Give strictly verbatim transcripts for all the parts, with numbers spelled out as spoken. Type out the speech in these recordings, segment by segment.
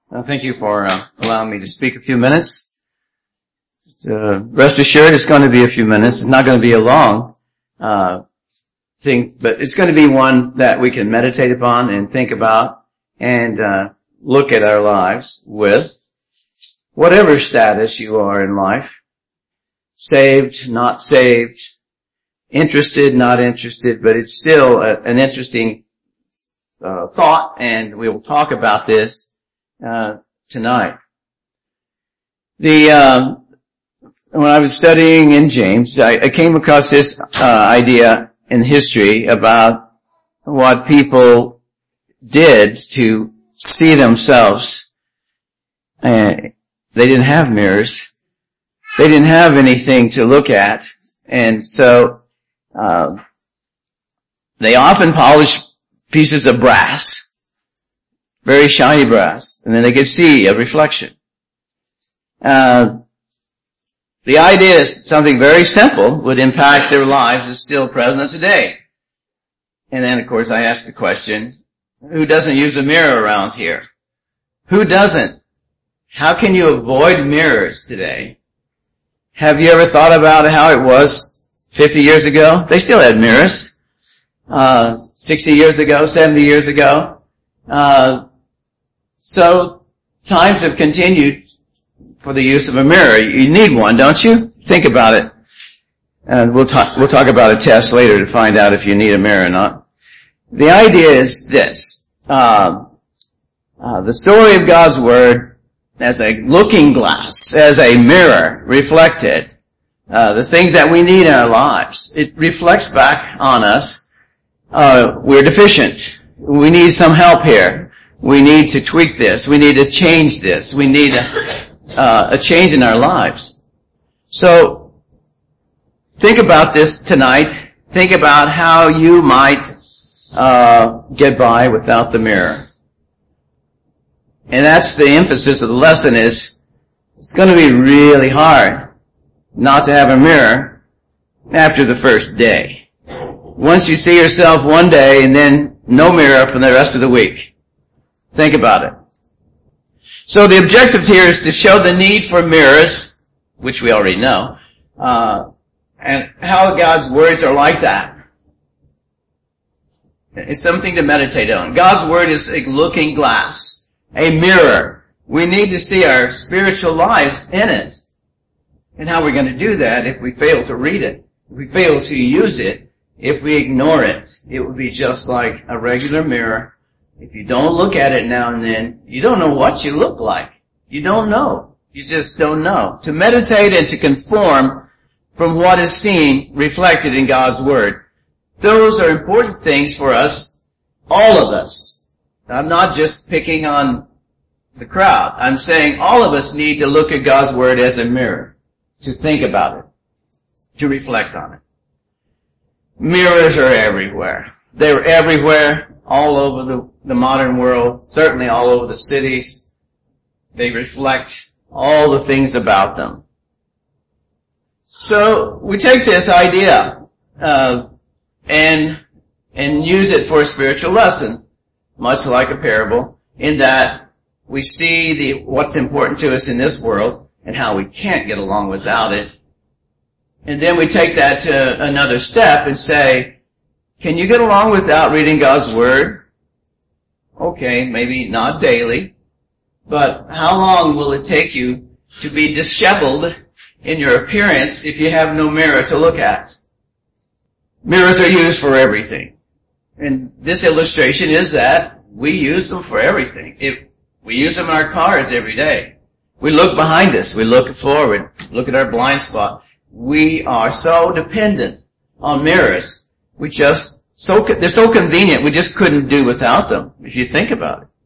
Uh, thank you for uh, allowing me to speak a few minutes. Uh, rest assured, it's going to be a few minutes. It's not going to be a long uh, thing, but it's going to be one that we can meditate upon and think about and uh, look at our lives with. Whatever status you are in life, saved, not saved, interested, not interested, but it's still a, an interesting uh, thought, and we will talk about this uh tonight. The um when I was studying in James, I, I came across this uh idea in history about what people did to see themselves. And they didn't have mirrors. They didn't have anything to look at. And so uh, they often polished pieces of brass, very shiny brass, and then they could see a reflection. Uh, the idea is something very simple would impact their lives is still present today. And then, of course, I ask the question, who doesn't use a mirror around here? Who doesn't? How can you avoid mirrors today? Have you ever thought about how it was fifty years ago? They still had mirrors. Uh, sixty years ago, seventy years ago. Uh, So, times have continued for the use of a mirror. You need one, don't you? Think about it. And we'll talk, we'll talk about a test later to find out if you need a mirror or not. The idea is this. Uh, uh, the story of God's Word as a looking glass, as a mirror reflected, uh, the things that we need in our lives. It reflects back on us. Uh, we're deficient. We need some help here. We need to tweak this. We need to change this. We need a, uh, a change in our lives. So, think about this tonight. Think about how you might uh get by without the mirror. And that's the emphasis of the lesson is, it's going to be really hard not to have a mirror after the first day. Once you see yourself one day and then no mirror for the rest of the week. Think about it. So the objective here is to show the need for mirrors, which we already know, uh, and how God's words are like that. It's something to meditate on. God's Word is a looking glass, a mirror. We need to see our spiritual lives in it. And how we're going to do that if we fail to read it, if we fail to use it, if we ignore it, it would be just like a regular mirror. If you don't look at it now and then, you don't know what you look like. You don't know. You just don't know. To meditate and to conform from what is seen reflected in God's Word. Those are important things for us, all of us. I'm not just picking on the crowd. I'm saying all of us need to look at God's Word as a mirror, to think about it, to reflect on it. Mirrors are everywhere. They're everywhere. All over the, the modern world, certainly all over the cities. They reflect all the things about them. So we take this idea uh, and and use it for a spiritual lesson, much like a parable, in that we see the what's important to us in this world and how we can't get along without it. And then we take that to another step and say, can you get along without reading God's Word? Okay, maybe not daily, but how long will it take you to be disheveled in your appearance if you have no mirror to look at? Mirrors are used for everything. And this illustration is that we use them for everything. If we use them in our cars every day. We look behind us, we look forward, look at our blind spot. We are so dependent on mirrors. We just, so, they're so convenient, we just couldn't do without them, if you think about it.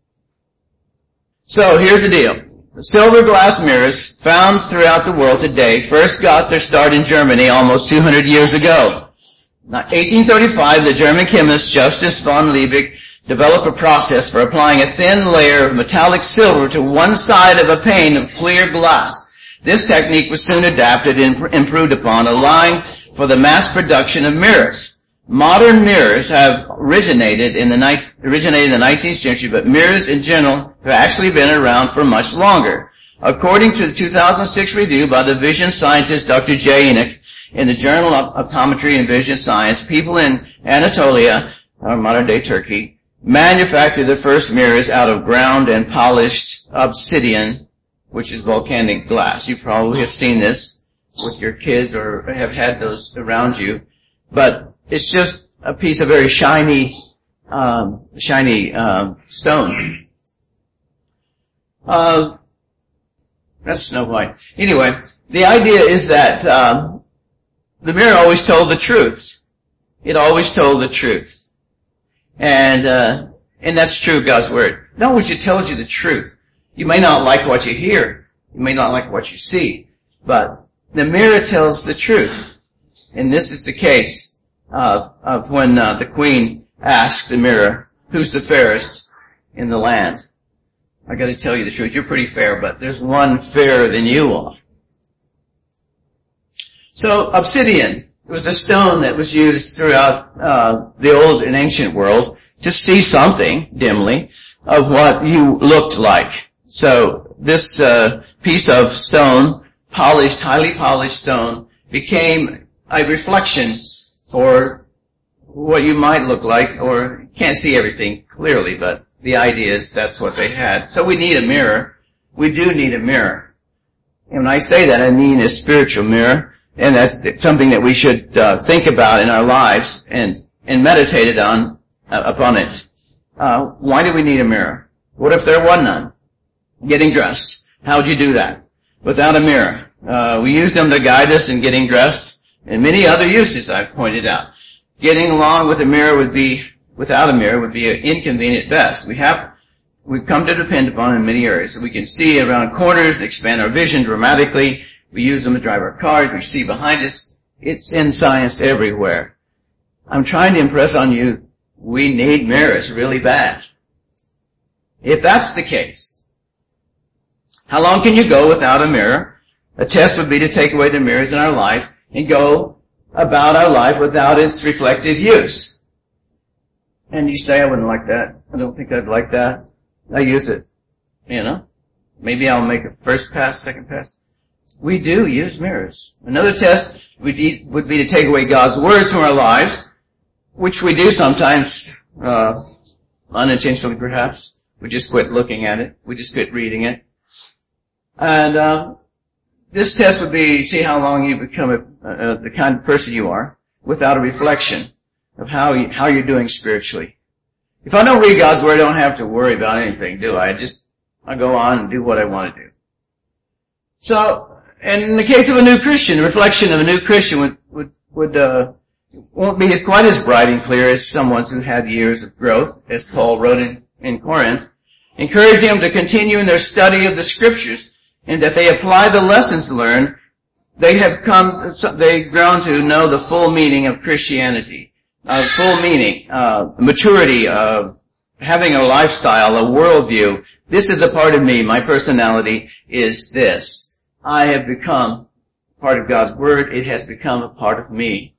So, here's the deal. The silver glass mirrors found throughout the world today first got their start in Germany almost two hundred years ago. In eighteen thirty-five, the German chemist Justus von Liebig developed a process for applying a thin layer of metallic silver to one side of a pane of clear glass. This technique was soon adapted and improved upon, allowing for the mass production of mirrors. Modern mirrors have originated in the ni- originated in the nineteenth century, but mirrors in general have actually been around for much longer. According to the two thousand six review by the vision scientist Doctor Jay Enoch in the Journal of Optometry and Vision Science, people in Anatolia, or modern-day Turkey, manufactured the first mirrors out of ground and polished obsidian, which is volcanic glass. You probably have seen this with your kids or have had those around you, but it's just a piece of very shiny, um, shiny um, stone. Uh, that's Snow White. Anyway, the idea is that um, the mirror always told the truth. It always told the truth, and uh, and that's true of God's word. It always it tells you the truth. You may not like what you hear, you may not like what you see, but the mirror tells the truth, and this is the case. Uh, of when uh, the queen asked the mirror, who's the fairest in the land? I gotta tell you the truth, you're pretty fair, but there's one fairer than you are. So, obsidian was a stone that was used throughout uh, the old and ancient world to see something, dimly, of what you looked like. So, this uh, piece of stone, polished, highly polished stone, became a reflection for what you might look like, or you can't see everything clearly, but the idea is that's what they had. So we need a mirror. We do need a mirror. And when I say that, I mean a spiritual mirror, and that's something that we should uh, think about in our lives and, and meditate on, uh, upon it. Uh, why do we need a mirror? What if there was none? Getting dressed. How would you do that? Without a mirror. Uh, we use them to guide us in getting dressed. And many other uses I've pointed out. Getting along with a mirror would be, without a mirror would be inconvenient at best. We have, we've come to depend upon it in many areas. So we can see around corners, expand our vision dramatically. We use them to drive our cars. We see behind us. It's in science everywhere. I'm trying to impress on you, we need mirrors really bad. If that's the case, how long can you go without a mirror? A test would be to take away the mirrors in our life and go about our life without its reflective use. And you say, I wouldn't like that. I don't think I'd like that. I use it. You know? Maybe I'll make a first pass, second pass. We do use mirrors. Another test would be, would be to take away God's words from our lives, which we do sometimes, uh, unintentionally perhaps. We just quit looking at it. We just quit reading it. And, uh, this test would be, see how long you become a, uh, the kind of person you are without a reflection of how you, how you're doing spiritually. If I don't read God's word, I don't have to worry about anything, do I? I just, I go on and do what I want to do. So, and in the case of a new Christian, the reflection of a new Christian would, would, would, uh, won't be quite as bright and clear as someone who had years of growth, as Paul wrote in, in Corinth, encouraging them to continue in their study of the scriptures, and that they apply the lessons learned. They have come, they've grown to know the full meaning of Christianity, uh, full meaning, uh, maturity, uh, having a lifestyle, a worldview. This is a part of me. My personality is this. I have become part of God's word. It has become a part of me.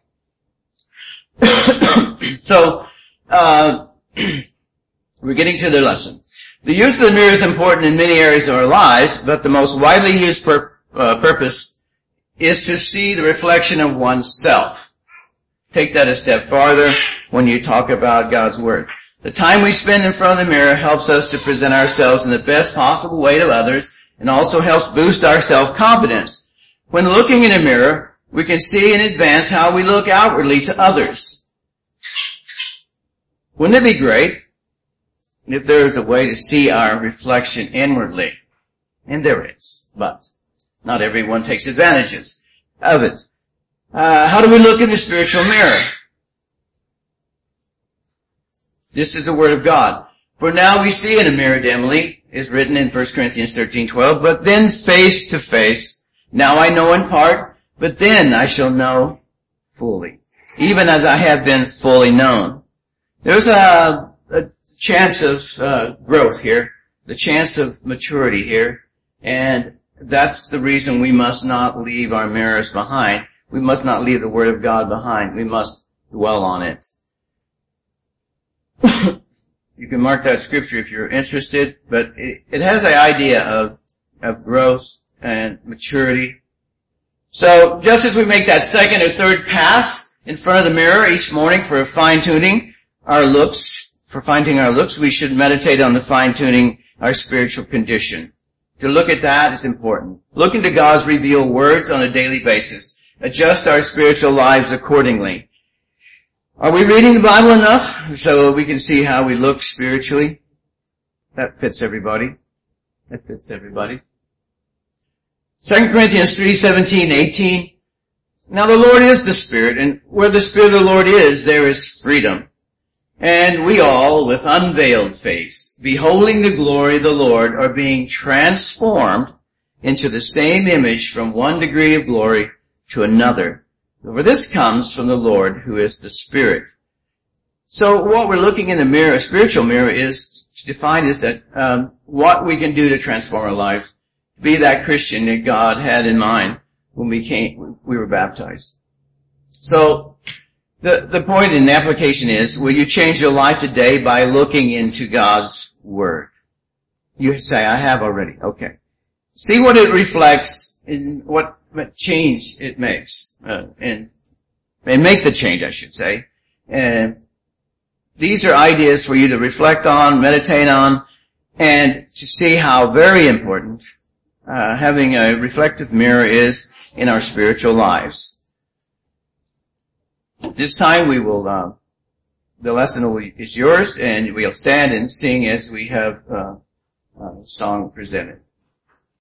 So, uh, we're getting to the lesson. The use of the mirror is important in many areas of our lives, but the most widely used pur- uh, purpose is to see the reflection of oneself. Take that a step farther when you talk about God's word. The time we spend in front of the mirror helps us to present ourselves in the best possible way to others, and also helps boost our self-confidence. When looking in a mirror, we can see in advance how we look outwardly to others. Wouldn't it be great if there is a way to see our reflection inwardly? And there is, but not everyone takes advantages of it. Uh, how do we look in the spiritual mirror? This is the word of God. For now we see in a mirror dimly, is written in First Corinthians thirteen twelve, but then face to face. Now I know in part, but then I shall know fully, even as I have been fully known. There's a, a chance of uh, growth here, the chance of maturity here, and that's the reason we must not leave our mirrors behind. We must not leave the Word of God behind. We must dwell on it. You can mark that scripture if you're interested, but it, it has the idea of, of growth and maturity. So just as we make that second or third pass in front of the mirror each morning for fine-tuning our looks, for fine-tuning our looks, we should meditate on the fine-tuning our spiritual condition. To look at that is important. Look into God's revealed words on a daily basis. Adjust our spiritual lives accordingly. Are we reading the Bible enough so we can see how we look spiritually? That fits everybody. That fits everybody. Second Corinthians three, seventeen, eighteen. Now the Lord is the Spirit, and where the Spirit of the Lord is, there is freedom. And we all, with unveiled face, beholding the glory of the Lord, are being transformed into the same image from one degree of glory to another. For this comes from the Lord, who is the Spirit. So what we're looking in the mirror, a spiritual mirror, is to define is that um, what we can do to transform our life, be that Christian that God had in mind when we came, we were baptized. So the the point in the application is, will you change your life today by looking into God's Word? You say, I have already. Okay. See what it reflects in what change it makes, uh, and, and make the change, I should say. And these are ideas for you to reflect on, meditate on, and to see how very important uh, having a reflective mirror is in our spiritual lives. This time we will, uh, the lesson will, is yours, and we'll stand and sing as we have uh, a song presented.